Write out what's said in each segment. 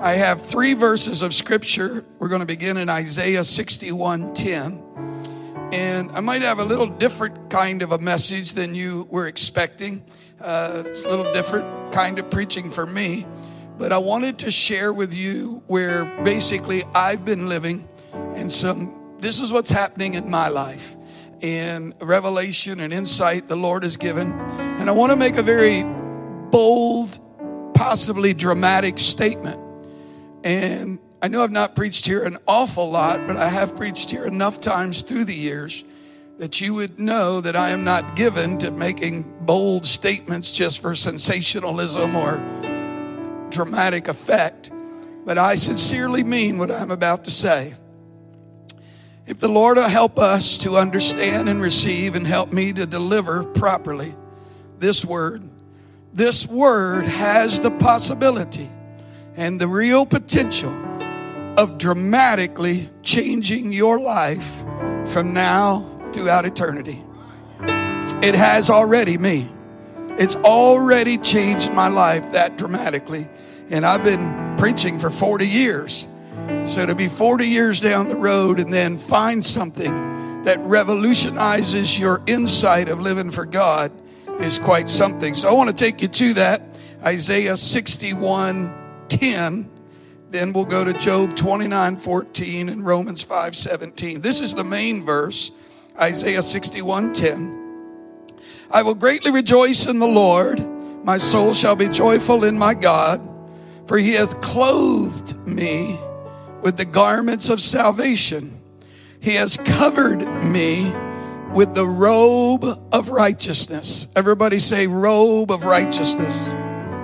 I have 3 verses of scripture. We're going to begin in Isaiah 61:10. And I might have a little different kind of a message than you were expecting. It's a little different kind of preaching for me. But I wanted to share with you where basically I've been living and this is what's happening in my life. And revelation and insight the Lord has given. And I want to make a very bold, possibly dramatic statement. And I know I've not preached here an awful lot, but I have preached here enough times through the years that you would know that I am not given to making bold statements just for sensationalism or dramatic effect. But I sincerely mean what I'm about to say. If the Lord will help us to understand and receive and help me to deliver properly this word has the possibility and the real potential of dramatically changing your life from now throughout eternity. It has already me. It's already changed my life that dramatically. And I've been preaching for 40 years. So to be 40 years down the road and then find something that revolutionizes your insight of living for God is quite something. So I want to take you to that. Isaiah 61:10. Then we'll go to Job 29:14 and Romans 5:17. This is the main verse, Isaiah 61:10. I will greatly rejoice in the Lord. My soul shall be joyful in my God, for he hath clothed me with the garments of salvation. He has covered me with the robe of righteousness. Everybody say robe of righteousness.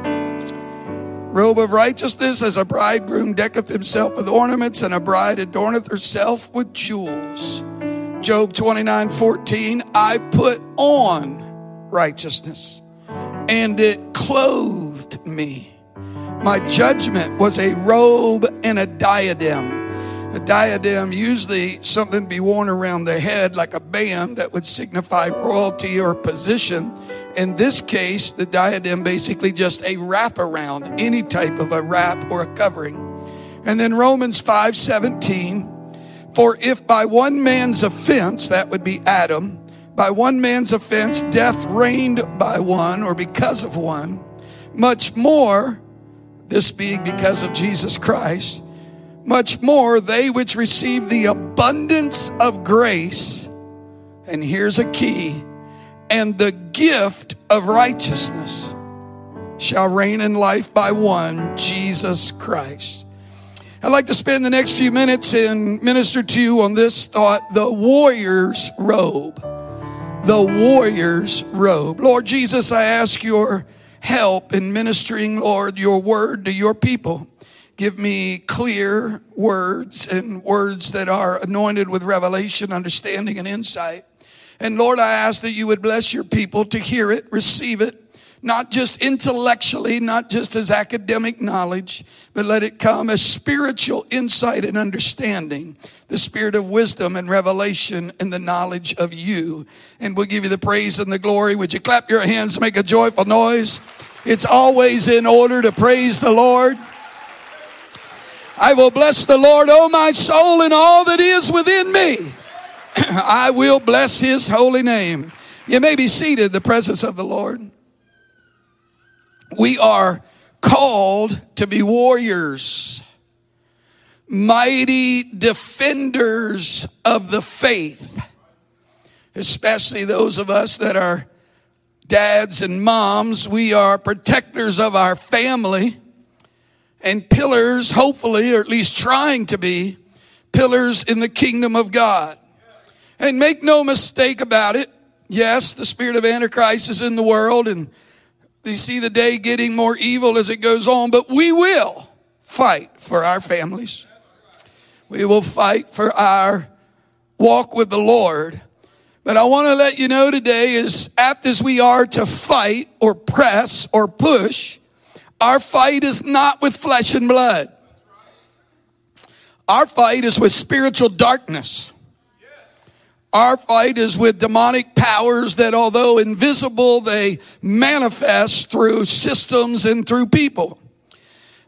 Robe of righteousness, as a bridegroom decketh himself with ornaments, and a bride adorneth herself with jewels. Job 29:14, I put on righteousness, and it clothed me. My judgment was a robe and a diadem. A diadem, usually something be worn around the head like a band that would signify royalty or position. In this case, the diadem basically just a wrap around, any type of a wrap or a covering. And then Romans 5:17, for if by one man's offense, that would be Adam, by one man's offense death reigned by one or because of one, much more, this being because of Jesus Christ, much more they which receive the abundance of grace, and here's a key, and the gift of righteousness shall reign in life by one, Jesus Christ. I'd like to spend the next few minutes and minister to you on this thought, the warrior's robe. The warrior's robe. Lord Jesus, I ask your help in ministering, Lord, your word to your people. Give me clear words and words that are anointed with revelation, understanding, and insight. And Lord, I ask that you would bless your people to hear it, receive it, not just intellectually, not just as academic knowledge, but let it come as spiritual insight and understanding, the spirit of wisdom and revelation and the knowledge of you. And we'll give you the praise and the glory. Would you clap your hands, make a joyful noise? It's always in order to praise the Lord. I will bless the Lord, O my soul, and all that is within me. I will bless his holy name. You may be seated in the presence of the Lord. We are called to be warriors, mighty defenders of the faith, especially those of us that are dads and moms. We are protectors of our family and pillars, hopefully, or at least trying to be pillars in the kingdom of God. And make no mistake about it. Yes, the spirit of Antichrist is in the world, and you see the day getting more evil as it goes on, but we will fight for our families. We will fight for our walk with the Lord. But I want to let you know today, as apt as we are to fight or press or push, our fight is not with flesh and blood. Our fight is with spiritual darkness. Our fight is with demonic powers that, although invisible, they manifest through systems and through people.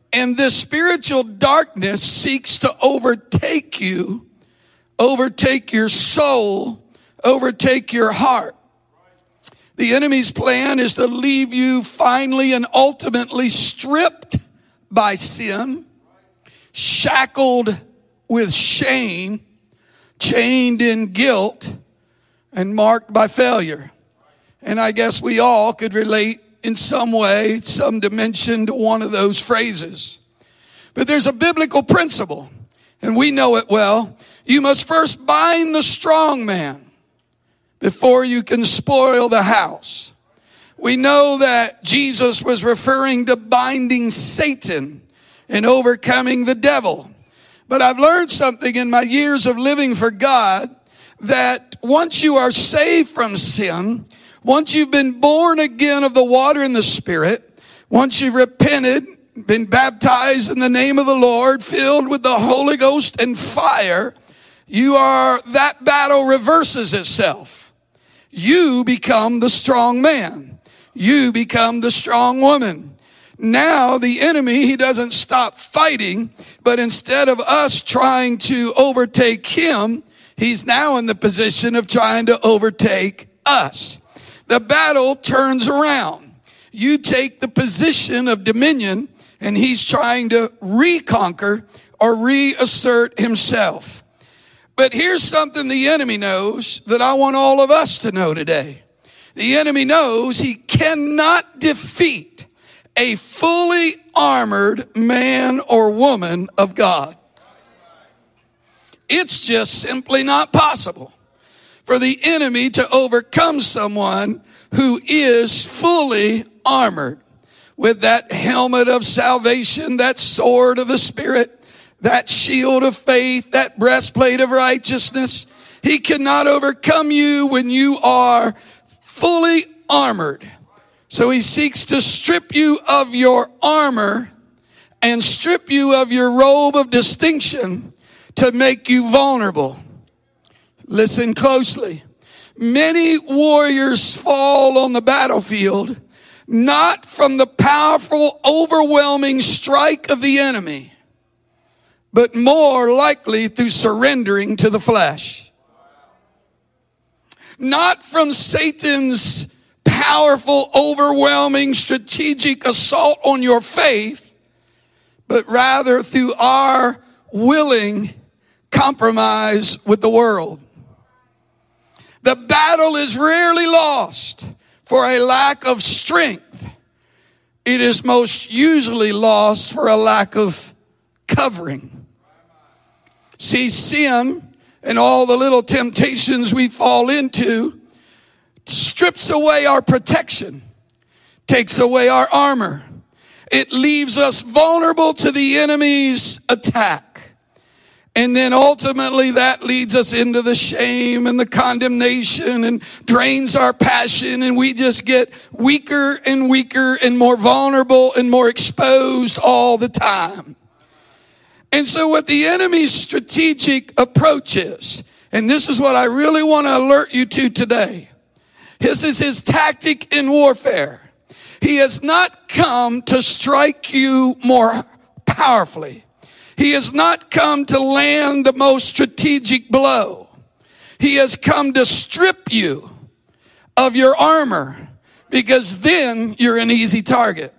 And this spiritual darkness seeks to overtake you, overtake your soul, overtake your heart. The enemy's plan is to leave you finally and ultimately stripped by sin, shackled with shame, chained in guilt, and marked by failure. And I guess we all could relate in some way, some dimension to one of those phrases. But there's a biblical principle, and we know it well. You must first bind the strong man before you can spoil the house. We know that Jesus was referring to binding Satan and overcoming the devil. But I've learned something in my years of living for God, that once you are saved from sin, once you've been born again of the water and the Spirit, once you've repented, been baptized in the name of the Lord, filled with the Holy Ghost and fire, that battle reverses itself. You become the strong man. You become the strong woman. Now the enemy, he doesn't stop fighting, but instead of us trying to overtake him, he's now in the position of trying to overtake us. The battle turns around. You take the position of dominion, and he's trying to reconquer or reassert himself. But here's something the enemy knows that I want all of us to know today. The enemy knows he cannot defeat a fully armored man or woman of God. It's just simply not possible for the enemy to overcome someone who is fully armored with that helmet of salvation, that sword of the Spirit, that shield of faith, that breastplate of righteousness. He cannot overcome you when you are fully armored. So he seeks to strip you of your armor and strip you of your robe of distinction to make you vulnerable. Listen closely. Many warriors fall on the battlefield, not from the powerful, overwhelming strike of the enemy, but more likely through surrendering to the flesh. Not from Satan's powerful, overwhelming, strategic assault on your faith, but rather through our willing compromise with the world. The battle is rarely lost for a lack of strength. It is most usually lost for a lack of covering. See, sin and all the little temptations we fall into strips away our protection, takes away our armor. It leaves us vulnerable to the enemy's attack. And then ultimately that leads us into the shame and the condemnation and drains our passion, and we just get weaker and weaker and more vulnerable and more exposed all the time. And so what the enemy's strategic approach is, and this is what I really want to alert you to today. This is his tactic in warfare. He has not come to strike you more powerfully. He has not come to land the most strategic blow. He has come to strip you of your armor, because then you're an easy target.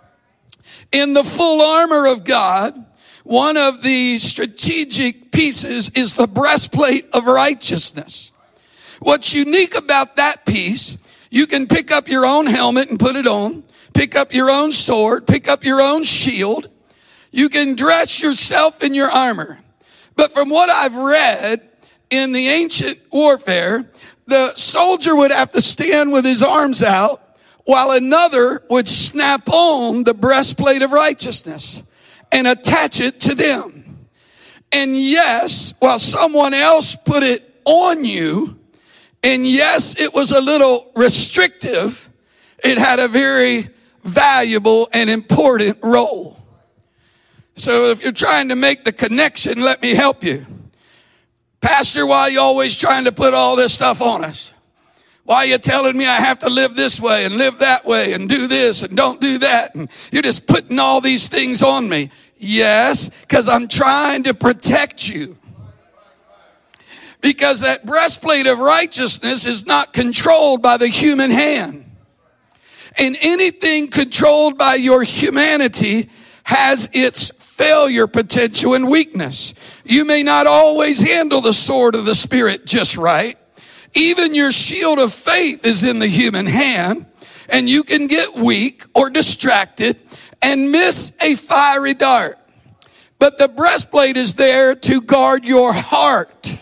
In the full armor of God, one of the strategic pieces is the breastplate of righteousness. What's unique about that piece, you can pick up your own helmet and put it on, pick up your own sword, pick up your own shield. You can dress yourself in your armor. But from what I've read in the ancient warfare, the soldier would have to stand with his arms out while another would snap on the breastplate of righteousness and attach it to them. And yes, while someone else put it on you, and yes, it was a little restrictive, it had a very valuable and important role. So if you're trying to make the connection, let me help you. Pastor, why are you always trying to put all this stuff on us? Why are you telling me I have to live this way and live that way and do this and don't do that? And you're just putting all these things on me. Yes, because I'm trying to protect you. Because that breastplate of righteousness is not controlled by the human hand. And anything controlled by your humanity has its failure potential and weakness. You may not always handle the sword of the Spirit just right. Even your shield of faith is in the human hand, and you can get weak or distracted and miss a fiery dart. But the breastplate is there to guard your heart.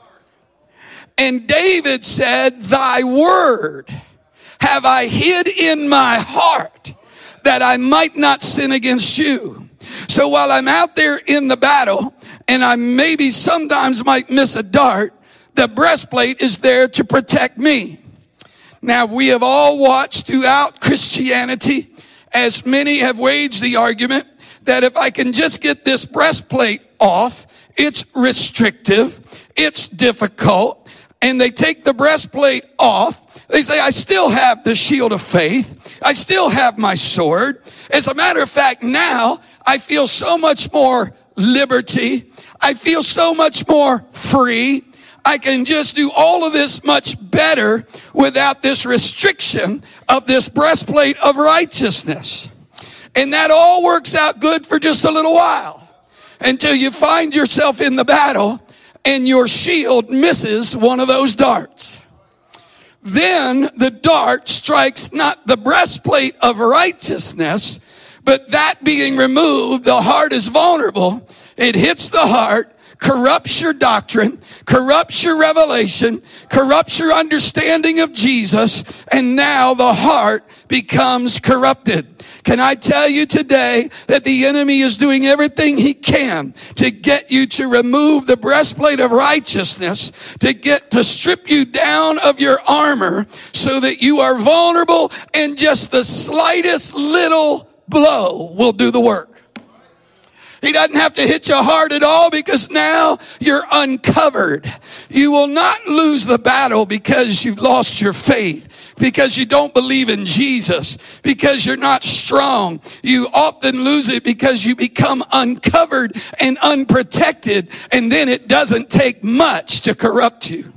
And David said, thy word have I hid in my heart that I might not sin against you. So while I'm out there in the battle and I maybe sometimes might miss a dart, the breastplate is there to protect me. Now, we have all watched throughout Christianity as many have waged the argument that if I can just get this breastplate off, it's restrictive, it's difficult, and they take the breastplate off. They say, I still have the shield of faith. I still have my sword. As a matter of fact, now I feel so much more liberty. I feel so much more free. I can just do all of this much better without this restriction of this breastplate of righteousness. And that all works out good for just a little while until you find yourself in the battle and your shield misses one of those darts. Then the dart strikes not the breastplate of righteousness, but that being removed, the heart is vulnerable. It hits the heart, corrupts your doctrine, corrupts your revelation, corrupts your understanding of Jesus, and now the heart becomes corrupted. Can I tell you today that the enemy is doing everything he can to get you to remove the breastplate of righteousness, to strip you down of your armor so that you are vulnerable and just the slightest little blow will do the work. He doesn't have to hit you hard at all because now you're uncovered. You will not lose the battle because you've lost your faith, because you don't believe in Jesus, because you're not strong. You often lose it because you become uncovered and unprotected, and then it doesn't take much to corrupt you.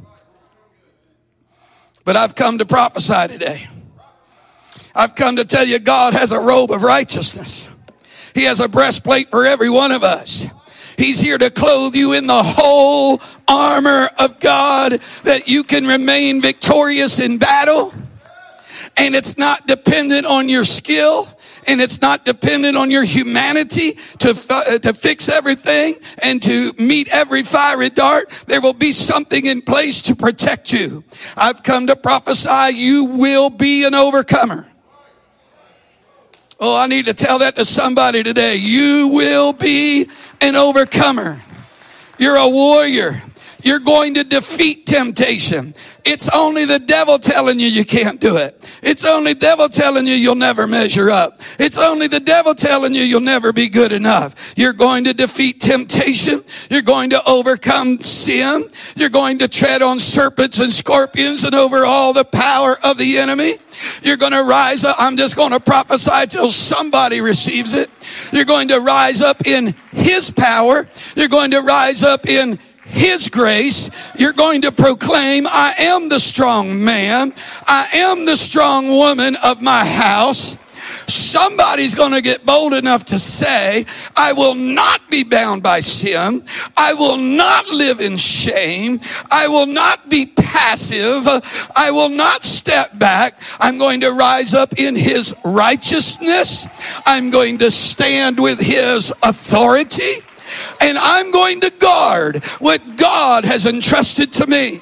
But I've come to prophesy today. I've come to tell you God has a robe of righteousness. He has a breastplate for every one of us. He's here to clothe you in the whole armor of God that you can remain victorious in battle. And it's not dependent on your skill, and it's not dependent on your humanity to fix everything and to meet every fiery dart. There will be something in place to protect you. I've come to prophesy you will be an overcomer. Oh, I need to tell that to somebody today. You will be an overcomer. You're a warrior. You're going to defeat temptation. It's only the devil telling you can't do it. It's only the devil telling you you'll never measure up. It's only the devil telling you you'll never be good enough. You're going to defeat temptation. You're going to overcome sin. You're going to tread on serpents and scorpions and over all the power of the enemy. You're going to rise up. I'm just going to prophesy till somebody receives it. You're going to rise up in his power. You're going to rise up in his grace. You're going to proclaim, I am the strong man. I am the strong woman of my house. Somebody's going to get bold enough to say, I will not be bound by sin. I will not live in shame. I will not be passive. I will not step back. I'm going to rise up in his righteousness. I'm going to stand with his authority. And I'm going to guard what God has entrusted to me.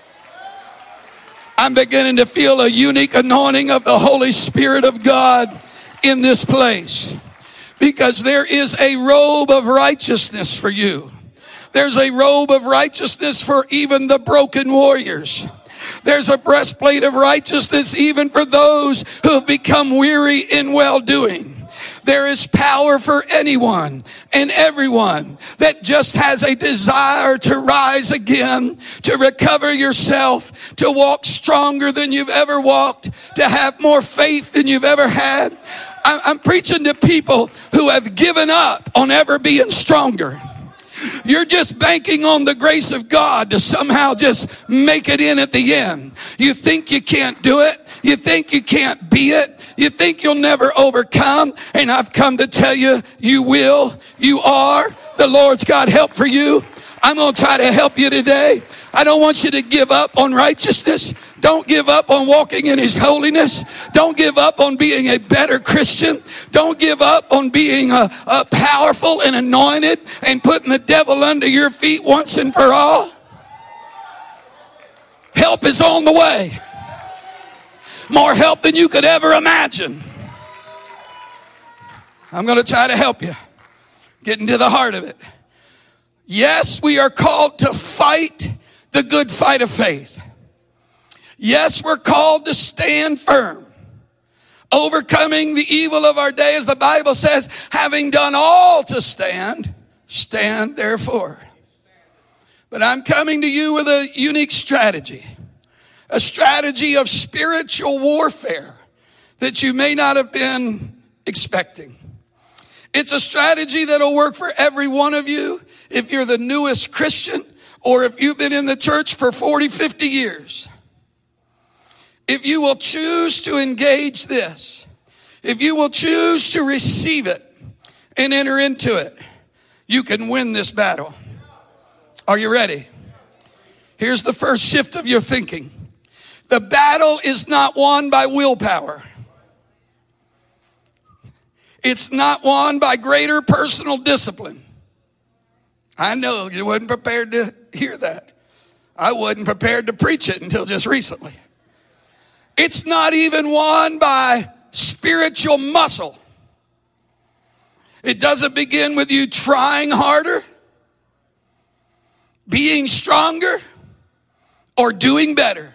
I'm beginning to feel a unique anointing of the Holy Spirit of God in this place, because there is a robe of righteousness for you. There's a robe of righteousness for even the broken warriors. There's a breastplate of righteousness even for those who have become weary in well-doing. There is power for anyone and everyone that just has a desire to rise again, to recover yourself, to walk stronger than you've ever walked, to have more faith than you've ever had. I'm preaching to people who have given up on ever being stronger. You're just banking on the grace of God to somehow just make it in at the end. You think you can't do it. You think you can't be it. You think you'll never overcome. And I've come to tell you, you will. You are. The Lord's got help for you. I'm going to try to help you today. I don't want you to give up on righteousness. Don't give up on walking in His holiness. Don't give up on being a better Christian. Don't give up on being powerful and anointed and putting the devil under your feet once and for all. Help is on the way. More help than you could ever imagine. I'm going to try to help you. Get into the heart of it. Yes, we are called to fight the good fight of faith. Yes, we're called to stand firm, overcoming the evil of our day, as the Bible says, having done all to stand, stand therefore. But I'm coming to you with a unique strategy, a strategy of spiritual warfare that you may not have been expecting. It's a strategy that'll work for every one of you if you're the newest Christian or if you've been in the church for 40, 50 years. If you will choose to engage this, if you will choose to receive it and enter into it, you can win this battle. Are you ready? Here's the first shift of your thinking. The battle is not won by willpower. It's not won by greater personal discipline. I know you wasn't prepared to hear that. I wasn't prepared to preach it until just recently. It's not even won by spiritual muscle. It doesn't begin with you trying harder, being stronger, or doing better.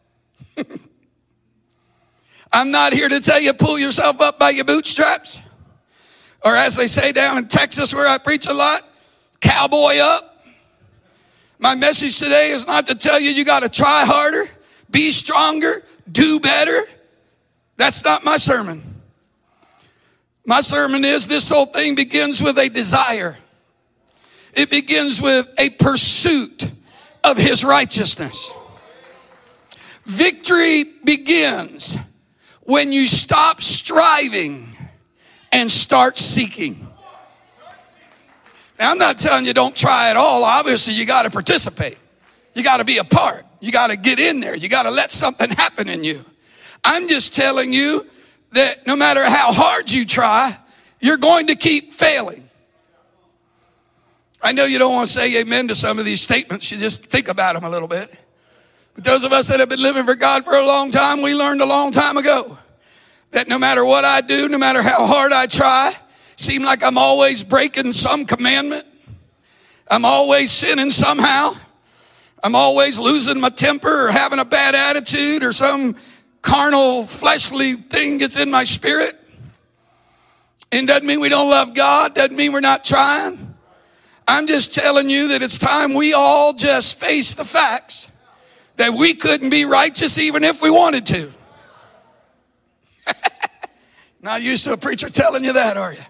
I'm not here to tell you pull yourself up by your bootstraps. Or as they say down in Texas where I preach a lot, cowboy up. My message today is not to tell you got to try harder, be stronger, do better. That's not my sermon. My sermon is this whole thing begins with a desire. It begins with a pursuit of His righteousness. Victory begins when you stop striving and start seeking. Now, I'm not telling you don't try at all. Obviously, you got to participate. You got to be a part. You got to get in there. You got to let something happen in you. I'm just telling you that no matter how hard you try, you're going to keep failing. I know you don't want to say amen to some of these statements. You just think about them a little bit. But those of us that have been living for God for a long time, we learned a long time ago that no matter what I do, no matter how hard I try, seem like I'm always breaking some commandment. I'm always sinning somehow. I'm always losing my temper or having a bad attitude or some carnal, fleshly thing gets in my spirit. And doesn't mean we don't love God. Doesn't mean we're not trying. I'm just telling you that it's time we all just face the facts that we couldn't be righteous even if we wanted to. Not used to a preacher telling you that, are you?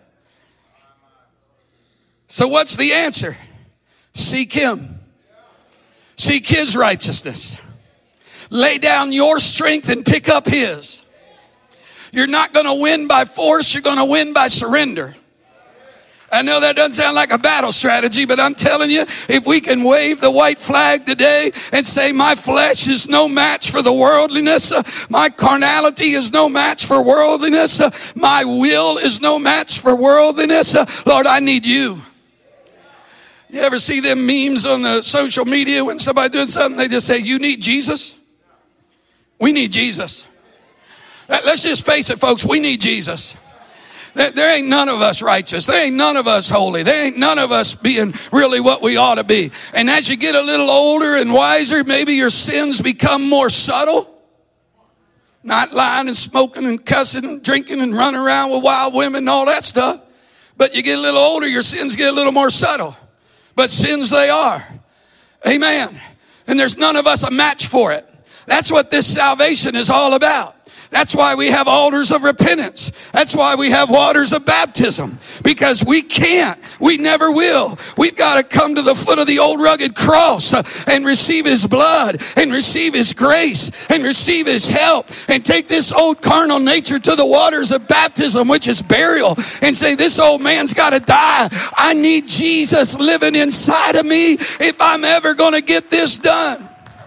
So what's the answer? Seek Him. Seek His righteousness. Lay down your strength and pick up His. You're not going to win by force. You're going to win by surrender. I know that doesn't sound like a battle strategy, but I'm telling you, if we can wave the white flag today and say, my flesh is no match for the worldliness, my carnality is no match for worldliness, my will is no match for worldliness, Lord, I need you. You ever see them memes on the social media when somebody doing something, they just say, you need Jesus? We need Jesus. Let's just face it, folks, we need Jesus. There ain't none of us righteous. There ain't none of us holy. There ain't none of us being really what we ought to be. And as you get a little older and wiser, maybe your sins become more subtle. Not lying and smoking and cussing and drinking and running around with wild women and all that stuff. But you get a little older, your sins get a little more subtle. But sins they are. Amen. And there's none of us a match for it. That's what this salvation is all about. That's why we have altars of repentance. That's why we have waters of baptism. Because we can't. We never will. We've got to come to the foot of the old rugged cross and receive his blood and receive his grace and receive his help and take this old carnal nature to the waters of baptism, which is burial, and say, this old man's got to die. I need Jesus living inside of me if I'm ever going to get this done.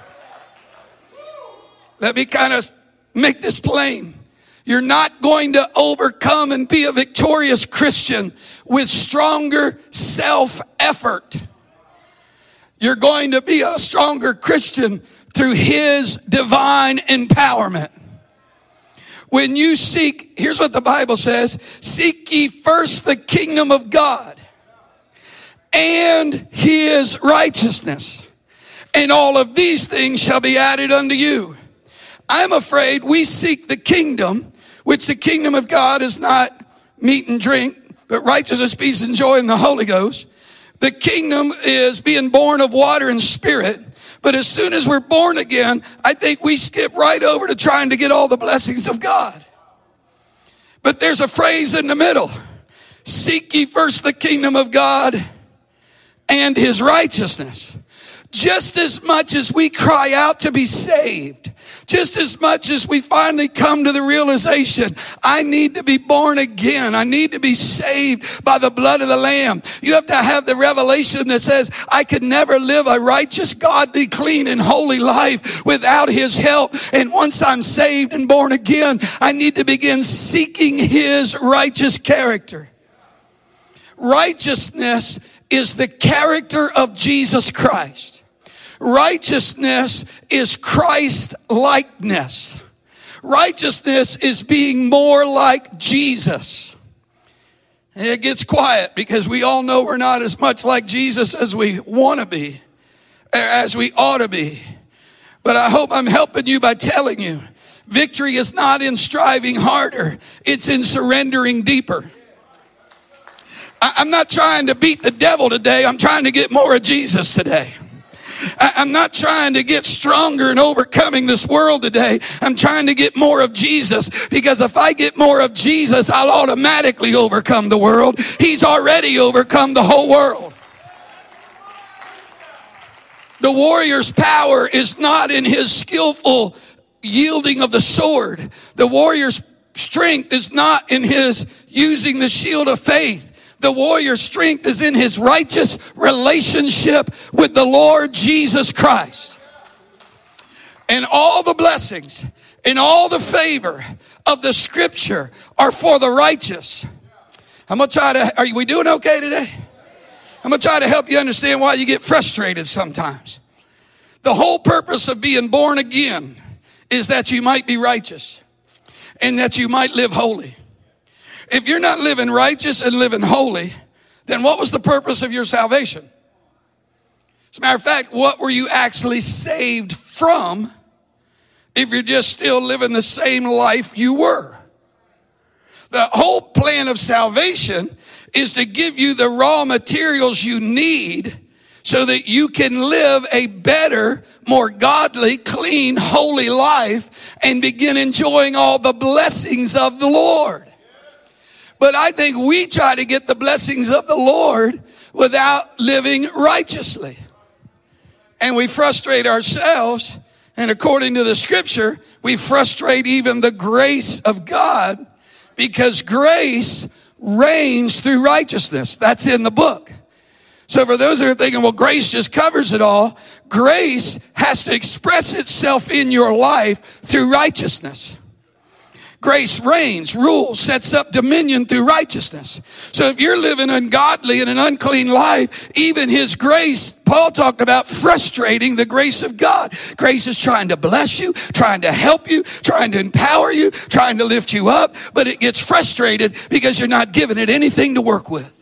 Let me kind of make this plain. You're not going to overcome and be a victorious Christian with stronger self-effort. You're going to be a stronger Christian through his divine empowerment. When you seek, here's what the Bible says, seek ye first the kingdom of God and his righteousness, and all of these things shall be added unto you. I'm afraid we seek the kingdom, which the kingdom of God is not meat and drink, but righteousness, peace, and joy in the Holy Ghost. The kingdom is being born of water and spirit. But as soon as we're born again, I think we skip right over to trying to get all the blessings of God. But there's a phrase in the middle. Seek ye first the kingdom of God and his righteousness. Just as much as we cry out to be saved, just as much as we finally come to the realization, I need to be born again. I need to be saved by the blood of the Lamb. You have to have the revelation that says, I could never live a righteous, godly, clean, and holy life without his help. And once I'm saved and born again, I need to begin seeking his righteous character. Righteousness is the character of Jesus Christ. Righteousness is Christ-likeness. Righteousness is being more like Jesus. And it gets quiet because we all know we're not as much like Jesus as we want to be, or as we ought to be. But I hope I'm helping you by telling you, victory is not in striving harder. It's in surrendering deeper. I'm not trying to beat the devil today. I'm trying to get more of Jesus today. I'm not trying to get stronger in overcoming this world today. I'm trying to get more of Jesus, because if I get more of Jesus, I'll automatically overcome the world. He's already overcome the whole world. The warrior's power is not in his skillful yielding of the sword. The warrior's strength is not in his using the shield of faith. The warrior's strength is in his righteous relationship with the Lord Jesus Christ. And all the blessings and all the favor of the scripture are for the righteous. I'm going to try to, are we doing okay today? I'm going to try to help you understand why you get frustrated sometimes. The whole purpose of being born again is that you might be righteous and that you might live holy. If you're not living righteous and living holy, then what was the purpose of your salvation? As a matter of fact, what were you actually saved from if you're just still living the same life you were? The whole plan of salvation is to give you the raw materials you need so that you can live a better, more godly, clean, holy life and begin enjoying all the blessings of the Lord. But I think we try to get the blessings of the Lord without living righteously. And we frustrate ourselves. And according to the scripture, we frustrate even the grace of God, because grace reigns through righteousness. That's in the book. So for those that are thinking, well, grace just covers it all, grace has to express itself in your life through righteousness. Grace reigns, rules, sets up dominion through righteousness. So if you're living ungodly in an unclean life, even his grace, Paul talked about frustrating the grace of God. Grace is trying to bless you, trying to help you, trying to empower you, trying to lift you up, but it gets frustrated because you're not giving it anything to work with.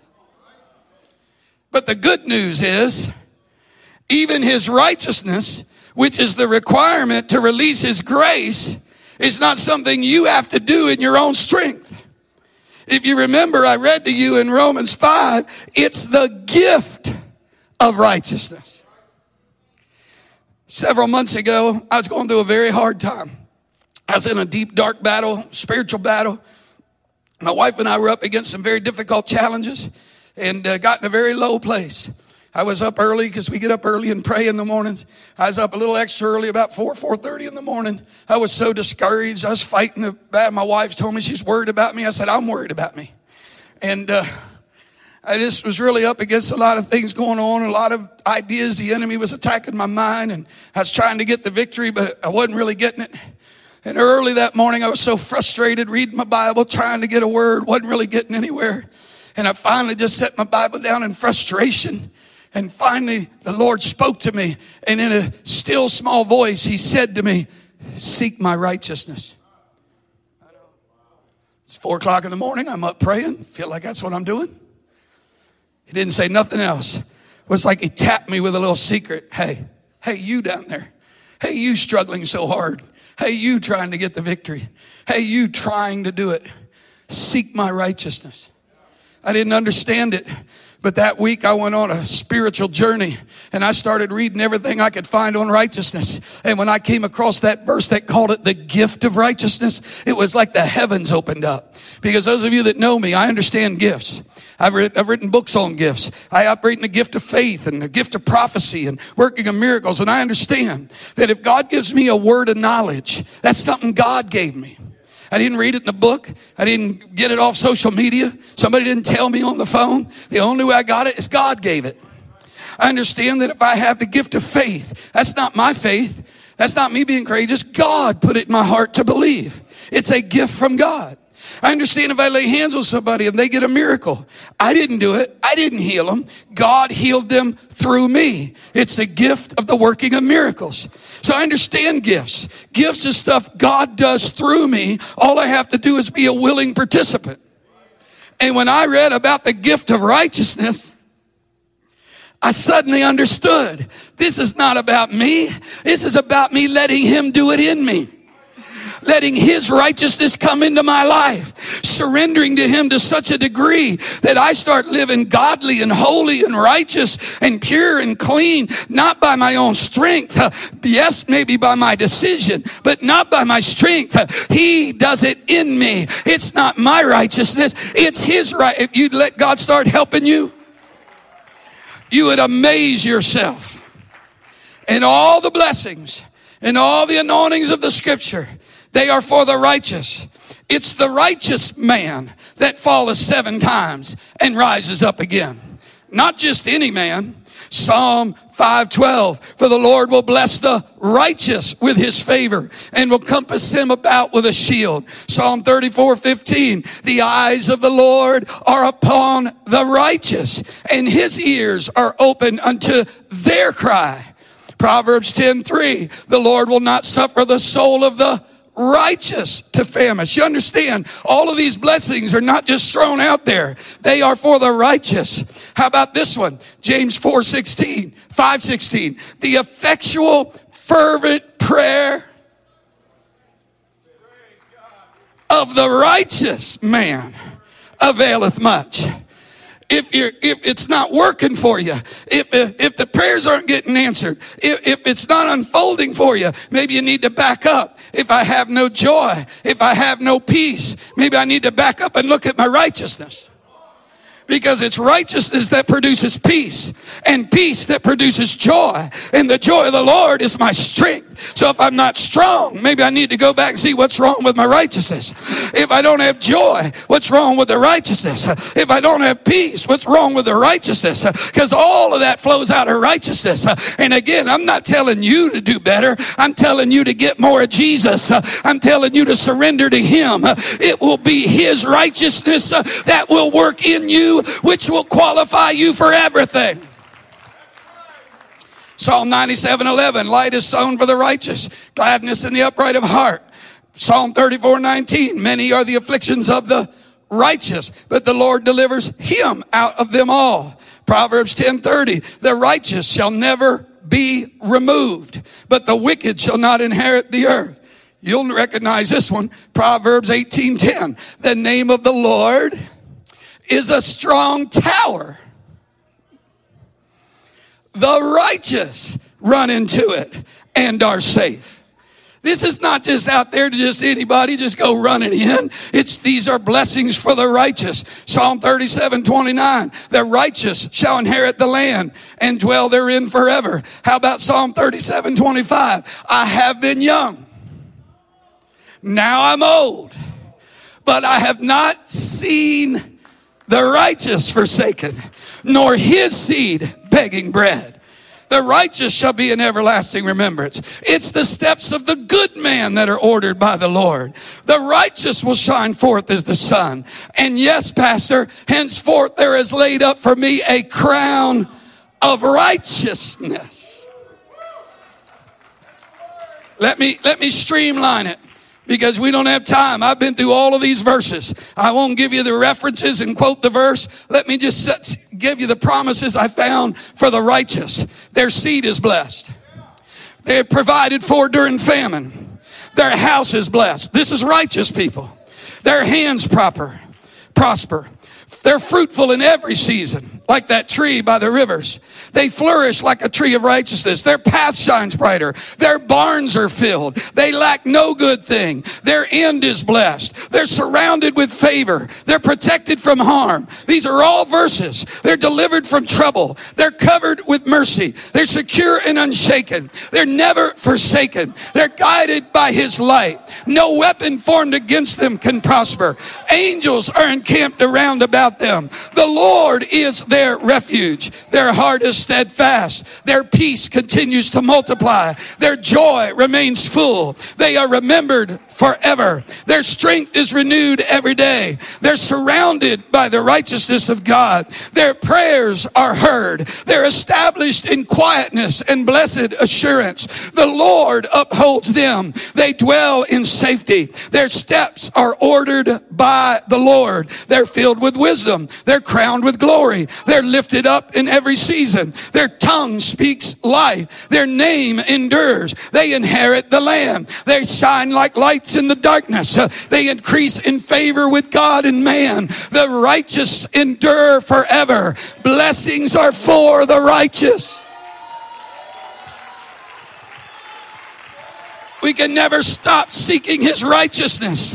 But the good news is, even his righteousness, which is the requirement to release his grace, It's not something you have to do in your own strength. If you remember, I read to you in Romans 5, it's the gift of righteousness. Several months ago, I was going through a very hard time. I was in a deep, dark battle, spiritual battle. My wife and I were up against some very difficult challenges and got in a very low place. I was up early because we get up early and pray in the mornings. I was up a little extra early, about 4:30 in the morning. I was so discouraged. I was fighting the bad. My wife told me she's worried about me. I said, I'm worried about me. And I just was really up against a lot of things going on, a lot of ideas. The enemy was attacking my mind, and I was trying to get the victory, but I wasn't really getting it. And early that morning, I was so frustrated reading my Bible, trying to get a word, wasn't really getting anywhere. And I finally just set my Bible down in frustration. And finally, the Lord spoke to me. And in a still small voice, he said to me, seek my righteousness. It's 4 o'clock in the morning. I'm up praying. Feel like that's what I'm doing. He didn't say nothing else. It was like he tapped me with a little secret. Hey, you down there. Hey, you struggling so hard. Hey, you trying to get the victory. Hey, you trying to do it. Seek my righteousness. I didn't understand it. But that week I went on a spiritual journey and I started reading everything I could find on righteousness. And when I came across that verse that called it the gift of righteousness, it was like the heavens opened up. Because those of you that know me, I understand gifts. I've written books on gifts. I operate in the gift of faith and the gift of prophecy and working of miracles. And I understand that if God gives me a word of knowledge, that's something God gave me. I didn't read it in a book. I didn't get it off social media. Somebody didn't tell me on the phone. The only way I got it is God gave it. I understand that if I have the gift of faith, that's not my faith. That's not me being courageous. God put it in my heart to believe. It's a gift from God. I understand if I lay hands on somebody and they get a miracle. I didn't do it. I didn't heal them. God healed them through me. It's a gift of the working of miracles. So I understand gifts. Gifts is stuff God does through me. All I have to do is be a willing participant. And when I read about the gift of righteousness, I suddenly understood this is not about me. This is about me letting him do it in me. Letting his righteousness come into my life, surrendering to him to such a degree that I start living godly and holy and righteous and pure and clean, not by my own strength. Yes, maybe by my decision, but not by my strength. He does it in me. It's not my righteousness. It's his right. If you'd let God start helping you, you would amaze yourself. And all the blessings and all the anointings of the scripture, they are for the righteous. It's the righteous man that falleth 7 times and rises up again. Not just any man. Psalm 5:12, for the Lord will bless the righteous with his favor and will compass him about with a shield. Psalm 34:15, the eyes of the Lord are upon the righteous and his ears are open unto their cry. Proverbs 10:3, the Lord will not suffer the soul of the righteous to famish. You understand, all of these blessings are not just thrown out there. They are for the righteous. How about this one? James 5:16. The effectual, fervent prayer of the righteous man availeth much. If it's not working for you, if the prayers aren't getting answered, if it's not unfolding for you, maybe you need to back up. If I have no joy, if I have no peace, maybe I need to back up and look at my righteousness. Because it's righteousness that produces peace, and peace that produces joy. And the joy of the Lord is my strength. So if I'm not strong, maybe I need to go back and see what's wrong with my righteousness. If I don't have joy, what's wrong with the righteousness? If I don't have peace, what's wrong with the righteousness? Because all of that flows out of righteousness. And again, I'm not telling you to do better. I'm telling you to get more of Jesus. I'm telling you to surrender to him. It will be his righteousness that will work in you, which will qualify you for everything. Psalm 97:11, light is sown for the righteous, gladness in the upright of heart. Psalm 34:19, many are the afflictions of the righteous, but the Lord delivers him out of them all. Proverbs 10:30, the righteous shall never be removed, but the wicked shall not inherit the earth. You'll recognize this one. Proverbs 18:10. The name of the Lord is a strong tower. The righteous run into it and are safe. This is not just out there to just anybody just go running in. These are blessings for the righteous. Psalm 37:29. The righteous shall inherit the land and dwell therein forever. How about Psalm 37:25? I have been young. Now I'm old. But I have not seen the righteous forsaken, nor his seed begging bread. The righteous shall be in everlasting remembrance. It's the steps of the good man that are ordered by the Lord. The righteous will shine forth as the sun. And yes, Pastor, henceforth there is laid up for me a crown of righteousness. Let me streamline it, because we don't have time. I've been through all of these verses. I won't give you the references and quote the verse. Let me just give you the promises I found for the righteous. Their seed is blessed. They're provided for during famine. Their house is blessed. This is righteous people. Their hands prosper. They're fruitful in every season, like that tree by the rivers. They flourish like a tree of righteousness. Their path shines brighter. Their barns are filled. They lack no good thing. Their end is blessed. They're surrounded with favor. They're protected from harm. These are all verses. They're delivered from trouble. They're covered with mercy. They're secure and unshaken. They're never forsaken. They're guided by his light. No weapon formed against them can prosper. Angels are encamped around about them. The Lord is their refuge. Their heart is steadfast. Their peace continues to multiply. Their joy remains full. They are remembered forever. Their strength is renewed every day. They're surrounded by the righteousness of God. Their prayers are heard. They're established in quietness and blessed assurance. The Lord upholds them. They dwell in safety. Their steps are ordered by the Lord. They're filled with wisdom. They're crowned with glory. They're lifted up in every season. Their tongue speaks life. Their name endures. They inherit the land. They shine like lights in the darkness. They increase in favor with God and man. The righteous endure forever. Blessings are for the righteous. We can never stop seeking his righteousness.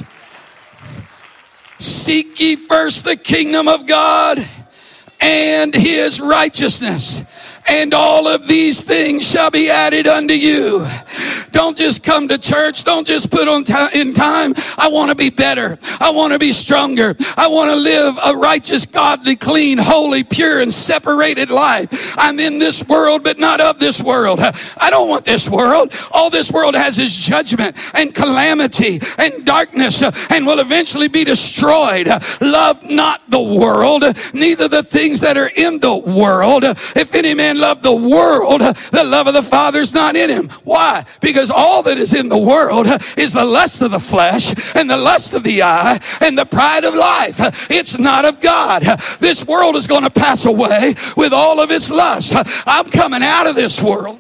Seek ye first the kingdom of God and his righteousness, and all of these things shall be added unto you. Don't just come to church. Don't just put on in time. I want to be better. I want to be stronger. I want to live a righteous, godly, clean, holy, pure, and separated life. I'm in this world, but not of this world. I don't want this world. All this world has is judgment and calamity and darkness, and will eventually be destroyed. Love not the world, neither the things that are in the world. If any man love the world, the love of the Father is not in him. Why? Because all that is in the world is the lust of the flesh and the lust of the eye and the pride of life. It's not of God. This world is going to pass away with all of its lust. I'm coming out of this world.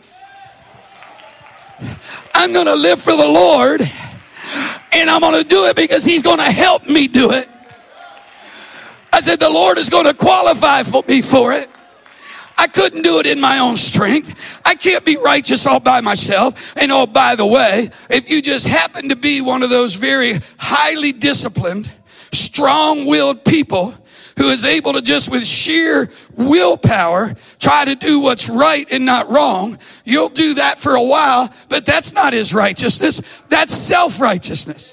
I'm going to live for the Lord, and I'm going to do it because he's going to help me do it. I said the Lord is going to qualify me for it. I couldn't do it in my own strength. I can't be righteous all by myself. And oh, by the way, if you just happen to be one of those very highly disciplined, strong-willed people who is able to just with sheer willpower try to do what's right and not wrong, you'll do that for a while, but that's not his righteousness. That's self-righteousness.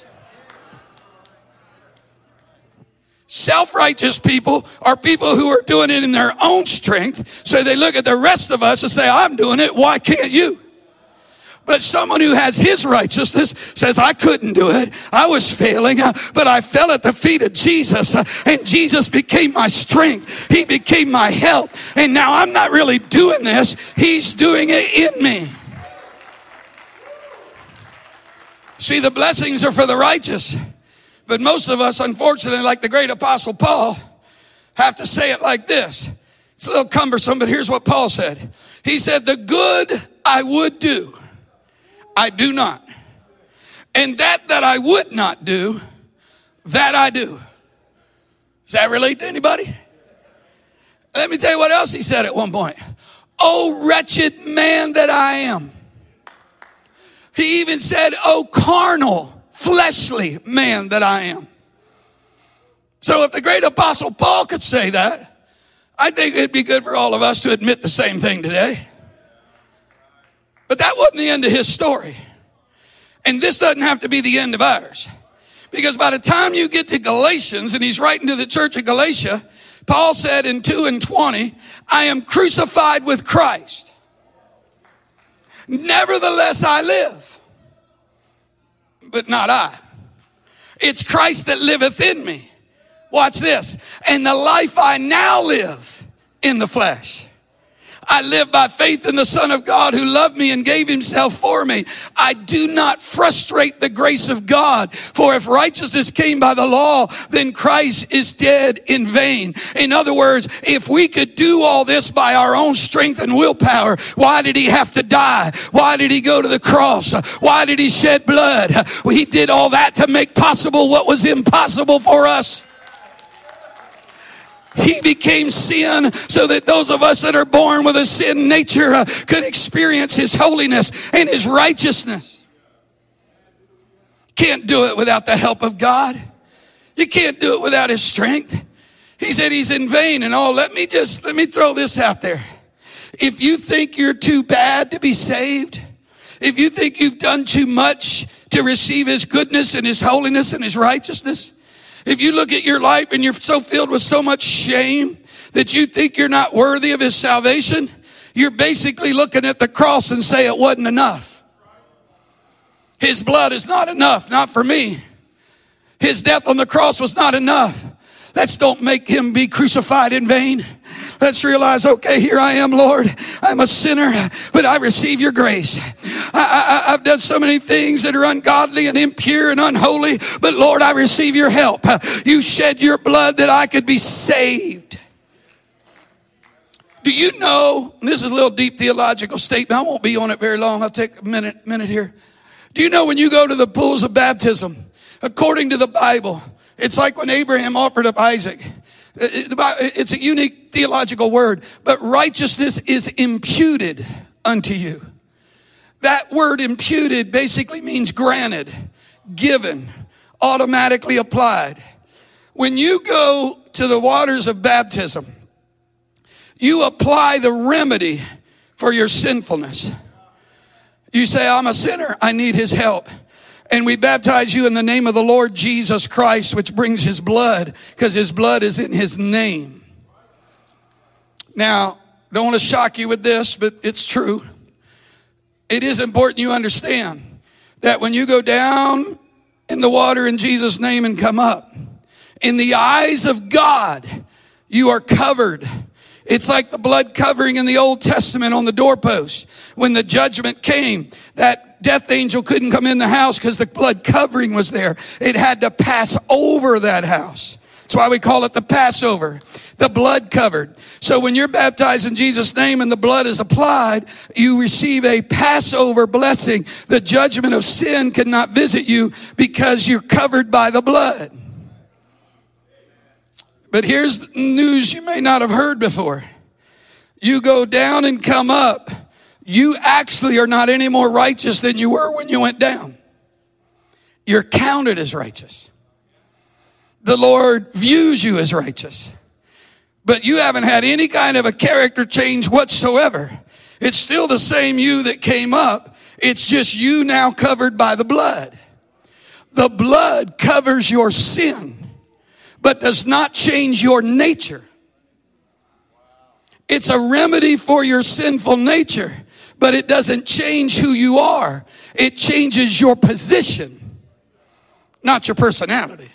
Self-righteous people are people who are doing it in their own strength. So they look at the rest of us and say, I'm doing it. Why can't you? But someone who has his righteousness says, I couldn't do it. I was failing, but I fell at the feet of Jesus, and Jesus became my strength. He became my help. And now I'm not really doing this. He's doing it in me. See, the blessings are for the righteous. But most of us, unfortunately, like the great apostle Paul, have to say it like this. It's a little cumbersome, but here's what Paul said. He said, the good I would do, I do not. And that I would not do, that I do. Does that relate to anybody? Let me tell you what else he said at one point. Oh, wretched man that I am. He even said, oh, carnal, fleshly man that I am. So if the great apostle Paul could say that, I think it'd be good for all of us to admit the same thing today. But that wasn't the end of his story. And this doesn't have to be the end of ours. Because by the time you get to Galatians, and he's writing to the church of Galatia, Paul said in 2:20, I am crucified with Christ. Nevertheless I live, but not I. It's Christ that liveth in me. Watch this. And the life I now live in the flesh, I live by faith in the Son of God who loved me and gave himself for me. I do not frustrate the grace of God. For if righteousness came by the law, then Christ is dead in vain. In other words, if we could do all this by our own strength and willpower, why did he have to die? Why did he go to the cross? Why did he shed blood? He did all that to make possible what was impossible for us. He became sin so that those of us that are born with a sin nature could experience his holiness and his righteousness. Can't do it without the help of God. You can't do it without his strength. He said he's in vain and all. Let me throw this out there. If you think you're too bad to be saved, if you think you've done too much to receive his goodness and his holiness and his righteousness, if you look at your life and you're so filled with so much shame that you think you're not worthy of his salvation, you're basically looking at the cross and say it wasn't enough. His blood is not enough, not for me. His death on the cross was not enough. Let's don't make him be crucified in vain. Let's realize, okay, here I am, Lord. I'm a sinner, but I receive your grace. I've done so many things that are ungodly and impure and unholy, but Lord, I receive your help. You shed your blood that I could be saved. Do you know, and this is a little deep theological statement. I won't be on it very long. I'll take a minute here. Do you know when you go to the pools of baptism, according to the Bible, it's like when Abraham offered up Isaac. It's a unique theological word, but righteousness is imputed unto you. That word imputed basically means granted, given, automatically applied. When you go to the waters of baptism, you apply the remedy for your sinfulness. You say, I'm a sinner, I need his help. And we baptize you in the name of the Lord Jesus Christ, which brings his blood, because his blood is in his name. Now, don't want to shock you with this, but it's true. It is important you understand that when you go down in the water in Jesus' name and come up, in the eyes of God, you are covered. It's like the blood covering in the Old Testament on the doorpost. When the judgment came, that death angel couldn't come in the house because the blood covering was there. It had to pass over that house. That's why we call it the Passover, the blood covered. So when you're baptized in Jesus' name and the blood is applied, you receive a Passover blessing. The judgment of sin cannot visit you because you're covered by the blood. But here's news you may not have heard before. You go down and come up. You actually are not any more righteous than you were when you went down. You're counted as righteous. The Lord views you as righteous. But you haven't had any kind of a character change whatsoever. It's still the same you that came up. It's just you now covered by the blood. The blood covers your sin, but does not change your nature. It's a remedy for your sinful nature, but it doesn't change who you are. It changes your position, not your personality.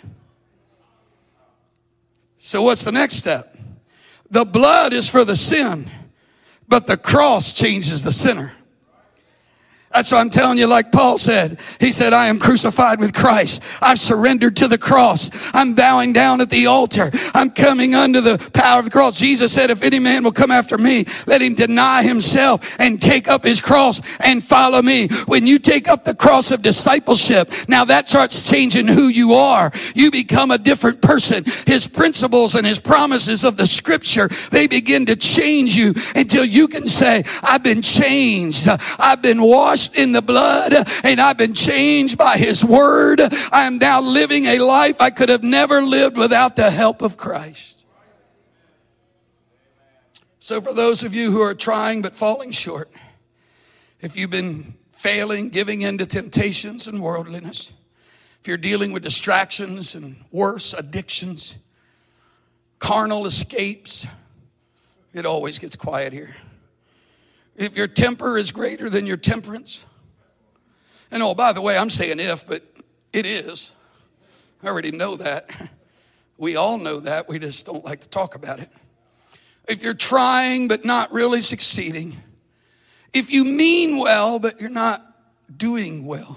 So what's the next step? The blood is for the sin, but the cross changes the sinner. That's what I'm telling you, like Paul said. He said, I am crucified with Christ. I've surrendered to the cross. I'm bowing down at the altar. I'm coming under the power of the cross. Jesus said, if any man will come after me, let him deny himself and take up his cross and follow me. When you take up the cross of discipleship, now that starts changing who you are. You become a different person. His principles and his promises of the scripture, they begin to change you until you can say, I've been changed. I've been washed in the blood, and I've been changed by his word. I am now living a life I could have never lived without the help of Christ. So for those of you who are trying but falling short, if you've been failing, giving in to temptations and worldliness, if you're dealing with distractions and worse, addictions, carnal escapes, it always gets quiet here. If your temper is greater than your temperance. And oh, by the way, I'm saying if, but it is. I already know that. We all know that. We just don't like to talk about it. If you're trying but not really succeeding. If you mean well but you're not doing well.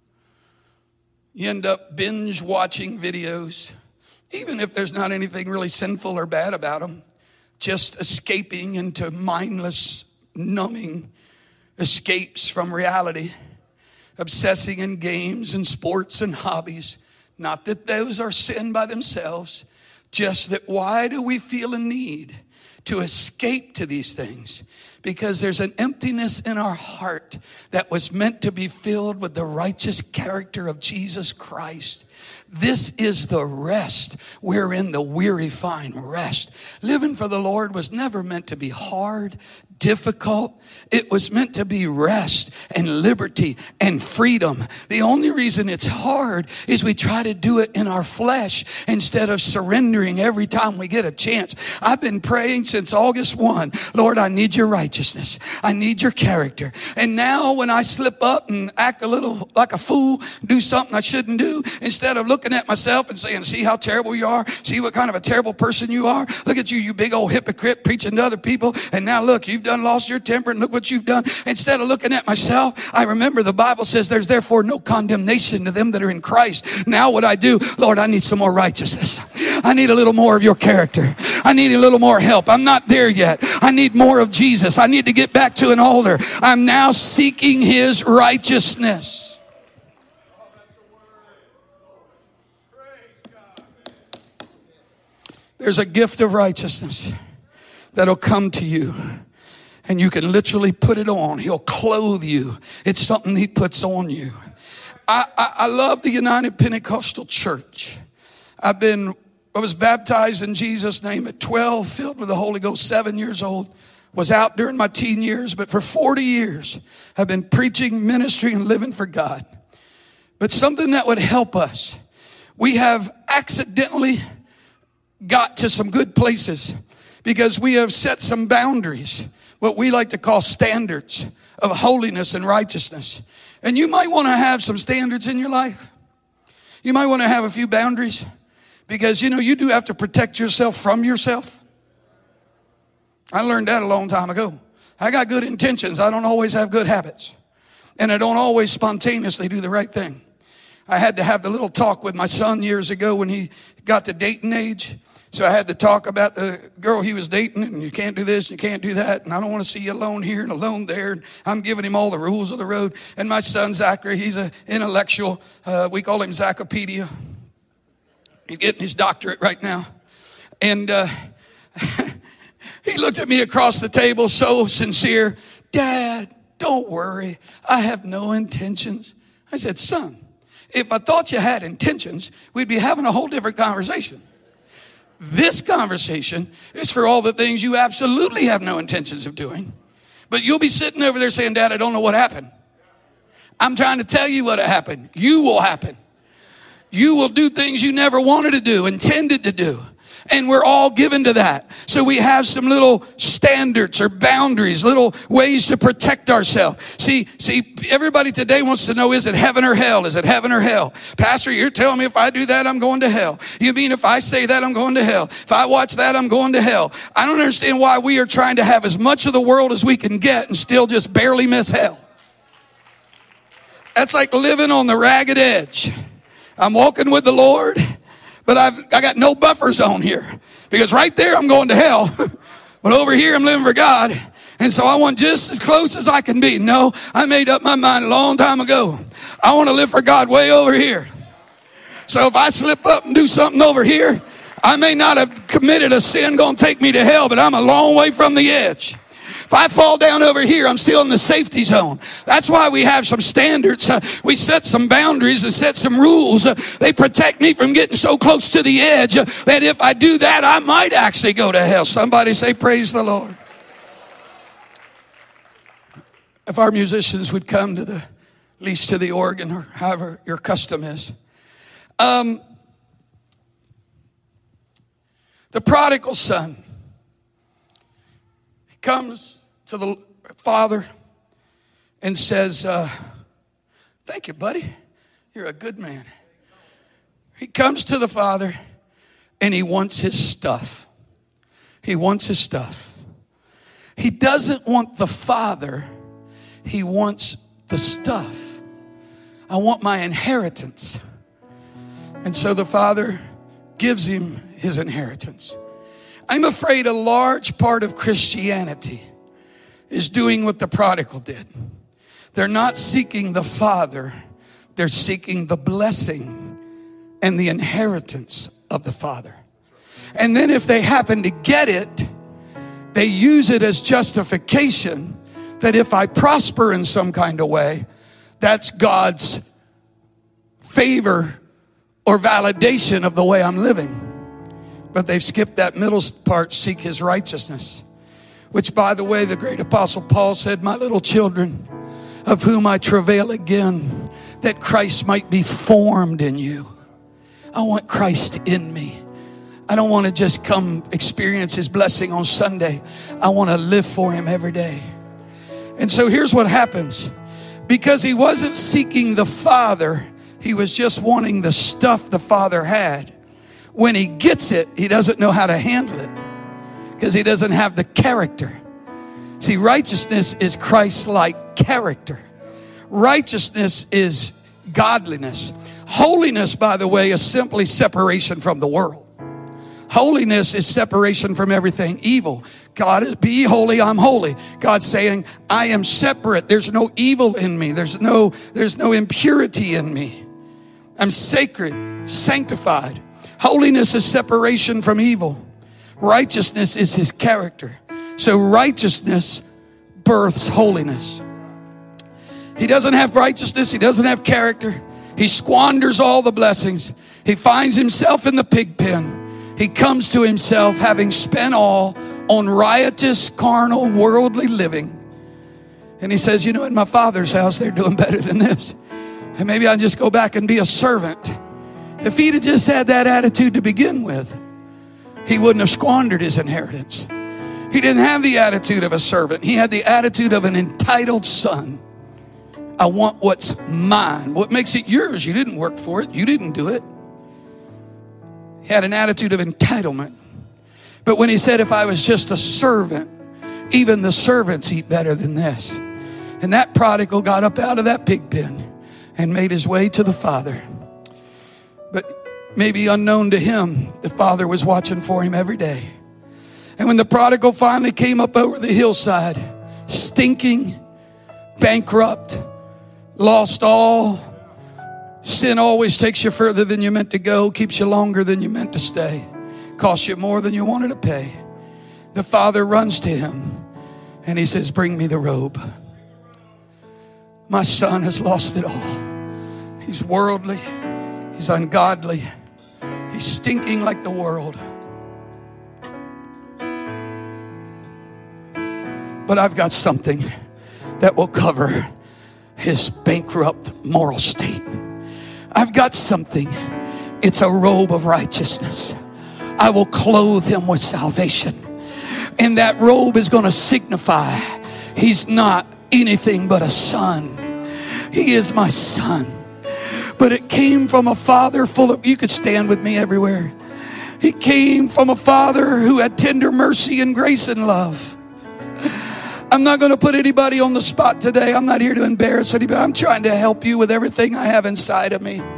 You end up binge watching videos. Even if there's not anything really sinful or bad about them. Just escaping into mindless numbing escapes from reality, obsessing in games and sports and hobbies. Not that those are sin by themselves, just that why do we feel a need to escape to these things? Because there's an emptiness in our heart that was meant to be filled with the righteous character of Jesus Christ. This is the rest wherein the weary find rest. Living for the Lord was never meant to be hard, difficult. It was meant to be rest and liberty and freedom. The only reason it's hard is we try to do it in our flesh instead of surrendering every time we get a chance. I've been praying since August 1. Lord, I need your righteousness. I need your character. And now when I slip up and act a little like a fool, do something I shouldn't do, instead of looking at myself and saying, see how terrible you are. See what kind of a terrible person you are. Look at you, you big old hypocrite preaching to other people. And now look, you've done lost your temper and look what you've done. Instead of looking at myself, I remember the Bible says there's therefore no condemnation to them that are in Christ. Now what I do, Lord, I need some more righteousness. I need a little more of your character. I need a little more help. I'm not there yet. I need more of Jesus. I need to get back to an altar. I'm now seeking his righteousness. There's a gift of righteousness that'll come to you. And you can literally put it on. He'll clothe you. It's something he puts on you. I love the United Pentecostal Church. I was baptized in Jesus' name at 12, filled with the Holy Ghost, 7 years old. Was out during my teen years, but for 40 years, I've been preaching, ministry, and living for God. But something that would help us. We have accidentally got to some good places because we have set some boundaries, what we like to call standards of holiness and righteousness. And you might want to have some standards in your life. You might want to have a few boundaries because, you do have to protect yourself from yourself. I learned that a long time ago. I got good intentions. I don't always have good habits. And I don't always spontaneously do the right thing. I had to have the little talk with my son years ago when he got to dating age. So I had to talk about the girl he was dating, and you can't do this, you can't do that, and I don't want to see you alone here and alone there. And I'm giving him all the rules of the road. And my son Zachary, he's an intellectual. We call him Zachopedia. He's getting his doctorate right now. And he looked at me across the table, so sincere. Dad, don't worry. I have no intentions. I said, son, if I thought you had intentions, we'd be having a whole different conversation. This conversation is for all the things you absolutely have no intentions of doing. But you'll be sitting over there saying, Dad, I don't know what happened. I'm trying to tell you what happened. You will happen. You will do things you never wanted to do, intended to do. And we're all given to that. So we have some little standards or boundaries, little ways to protect ourselves. See, everybody today wants to know, is it heaven or hell? Is it heaven or hell? Pastor, you're telling me if I do that, I'm going to hell. You mean if I say that, I'm going to hell? If I watch that, I'm going to hell. I don't understand why we are trying to have as much of the world as we can get and still just barely miss hell. That's like living on the ragged edge. I'm walking with the Lord, but I got no buffer zone here. Because right there I'm going to hell. But over here I'm living for God. And so I want just as close as I can be. No, I made up my mind a long time ago. I want to live for God way over here. So if I slip up and do something over here, I may not have committed a sin going to take me to hell, but I'm a long way from the edge. If I fall down over here, I'm still in the safety zone. That's why we have some standards. We set some boundaries and set some rules. They protect me from getting so close to the edge that if I do that, I might actually go to hell. Somebody say, praise the Lord. If our musicians would come to the, at least to the organ or however your custom is. The prodigal son. He comes to the father and says, thank you, buddy. You're a good man. He comes to the father and he wants his stuff. He wants his stuff. He doesn't want the father. He wants the stuff. I want my inheritance. And so the father gives him his inheritance. I'm afraid a large part of Christianity is doing what the prodigal did. They're not seeking the father. They're seeking the blessing and the inheritance of the father. And then if they happen to get it, they use it as justification that if I prosper in some kind of way, that's God's favor or validation of the way I'm living. But they've skipped that middle part, seek his righteousness. Which, by the way, the great apostle Paul said, my little children, of whom I travail again, that Christ might be formed in you. I want Christ in me. I don't want to just come experience his blessing on Sunday. I want to live for him every day. And so here's what happens. Because he wasn't seeking the father, he was just wanting the stuff the father had. When he gets it, he doesn't know how to handle it because he doesn't have the character. See, righteousness is Christ-like character. Righteousness is godliness. Holiness, by the way, is simply separation from the world. Holiness is separation from everything evil. God is, be holy, I'm holy. God's saying, I am separate. There's no evil in me. There's no impurity in me. I'm sacred, sanctified. Holiness is separation from evil. Righteousness is his character. So righteousness births holiness. He doesn't have righteousness. He doesn't have character. He squanders all the blessings. He finds himself in the pig pen. He comes to himself having spent all on riotous, carnal, worldly living. And he says, in my father's house, they're doing better than this. And maybe I'll just go back and be a servant. If he'd have just had that attitude to begin with, he wouldn't have squandered his inheritance. He didn't have the attitude of a servant. He had the attitude of an entitled son. I want what's mine. What makes it yours? You didn't work for it. You didn't do it. He had an attitude of entitlement. But when he said, if I was just a servant, even the servants eat better than this. And that prodigal got up out of that pig pen and made his way to the father. But maybe unknown to him, the father was watching for him every day. And when the prodigal finally came up over the hillside, stinking, bankrupt, lost all. Sin always takes you further than you meant to go, keeps you longer than you meant to stay, costs you more than you wanted to pay. The father runs to him and he says, bring me the robe. My son has lost it all. He's worldly. He's ungodly. He's stinking like the world. But I've got something that will cover his bankrupt moral state. I've got something. It's a robe of righteousness. I will clothe him with salvation. And that robe is going to signify he's not anything but a son. He is my son. But it came from a father full of, you could stand with me everywhere. He came from a father who had tender mercy and grace and love. I'm not going to put anybody on the spot today. I'm not here to embarrass anybody. I'm trying to help you with everything I have inside of me.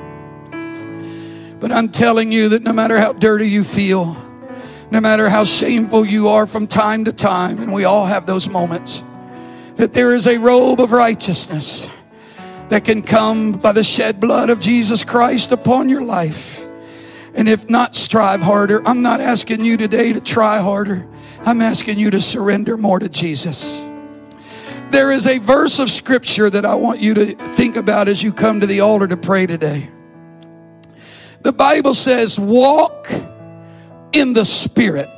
But I'm telling you that no matter how dirty you feel, no matter how shameful you are from time to time, and we all have those moments, that there is a robe of righteousness that can come by the shed blood of Jesus Christ upon your life. And if not, strive harder. I'm not asking you today to try harder. I'm asking you to surrender more to Jesus. There is a verse of scripture that I want you to think about as you come to the altar to pray today. The Bible says, walk in the Spirit,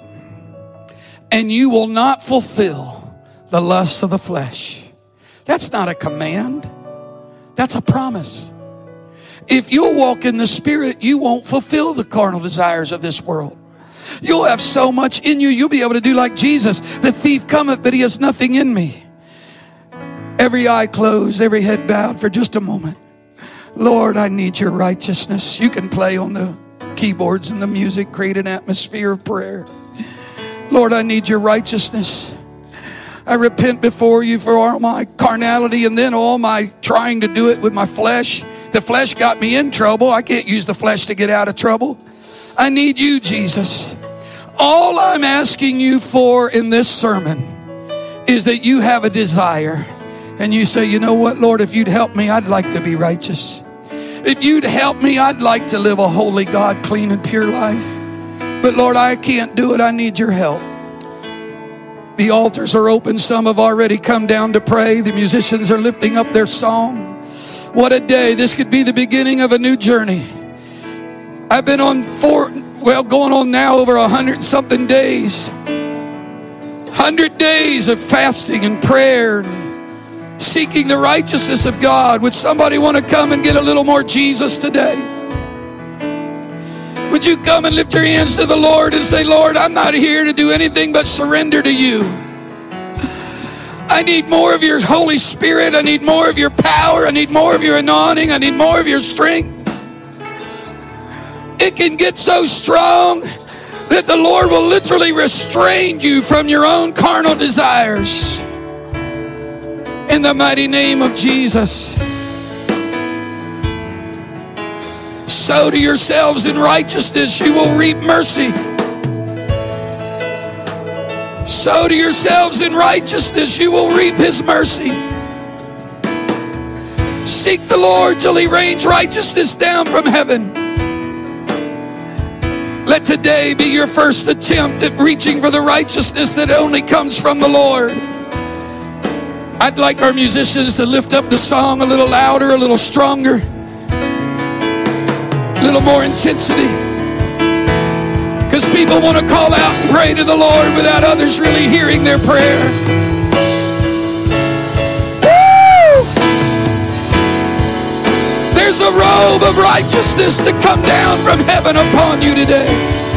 and you will not fulfill the lusts of the flesh. That's not a command. That's a promise. If you'll walk in the Spirit, you won't fulfill the carnal desires of this world. You'll have so much in you, you'll be able to do like Jesus. The thief cometh, but he has nothing in me. Every eye closed, every head bowed for just a moment. Lord, I need your righteousness. You can play on the keyboards and the music, create an atmosphere of prayer. Lord, I need your righteousness. I repent before you for all my carnality and then all my trying to do it with my flesh. The flesh got me in trouble. I can't use the flesh to get out of trouble. I need you, Jesus. All I'm asking you for in this sermon is that you have a desire. And you say, you know what, Lord, if you'd help me, I'd like to be righteous. If you'd help me, I'd like to live a holy, God, clean and pure life. But Lord, I can't do it. I need your help. The altars are open. Some have already come down to pray. The musicians are lifting up their song. What a day. This could be the beginning of a new journey. I've been on going on now over 100 something days. 100 days of fasting and prayer and seeking the righteousness of God. Would somebody want to come and get a little more Jesus today? Would you come and lift your hands to the Lord and say, Lord, I'm not here to do anything but surrender to you. I need more of your Holy Spirit. I need more of your power. I need more of your anointing. I need more of your strength. It can get so strong that the Lord will literally restrain you from your own carnal desires. In the mighty name of Jesus. Sow to yourselves in righteousness, you will reap mercy. Sow to yourselves in righteousness, you will reap his mercy. Seek the Lord till he rains righteousness down from heaven. Let today be your first attempt at reaching for the righteousness that only comes from the Lord. I'd like our musicians to lift up the song a little louder, a little stronger, a little more intensity. Because people want to call out and pray to the Lord without others really hearing their prayer. Woo! There's a robe of righteousness to come down from heaven upon you today.